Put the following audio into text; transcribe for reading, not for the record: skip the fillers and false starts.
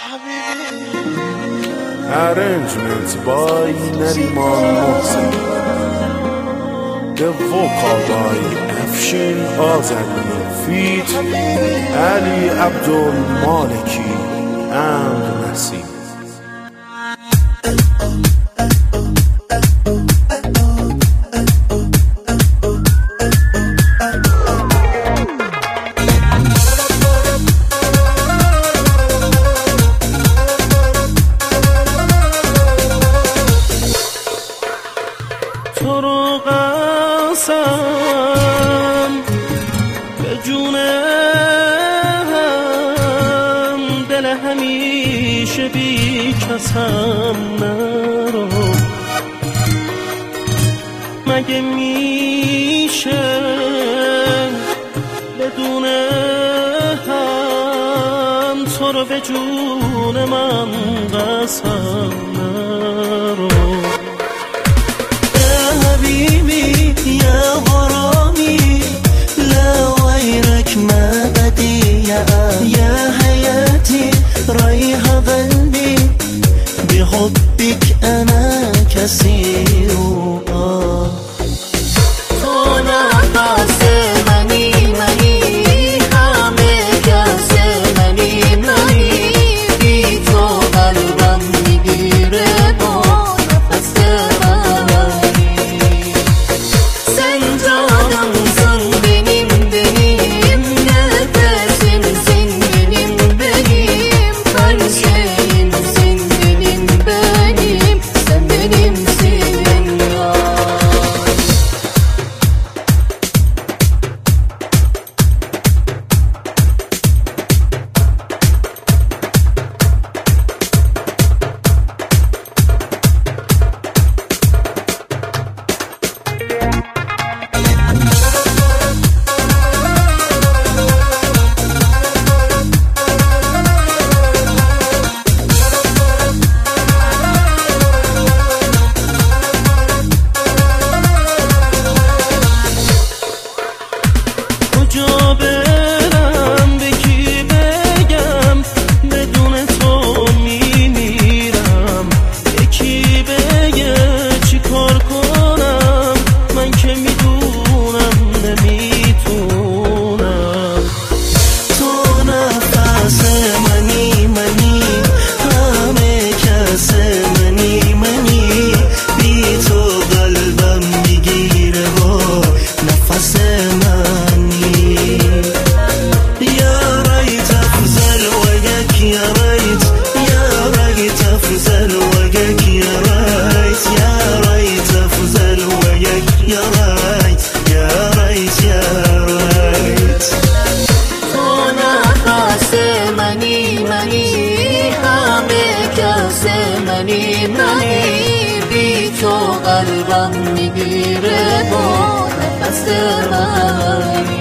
Arrangement by Nariman Mohsen. The vocal by Afshin Azami. Feat Ali Abdul Maliki and Nassim. تو رو قسم به جونم، دل همیشه بی کسم نرو. مگه میشه بدونم تو رو به جون من قسم نرو. يا غرامي لا غيرك ما بدي يا حياتي ريح قلبي بحبك أنا كثير. تو نفس منی همه کس منی بی تو قلبم میگیره با نفس کجا برم به کی بگم بدون تو میمیرم. یکی بگه چی کار کنم من که میدونم نمیتونم. تو نفس منی همه کس منی بی تو قلبم میگیره با نفس بی تو قلبم میگیره با نفس من.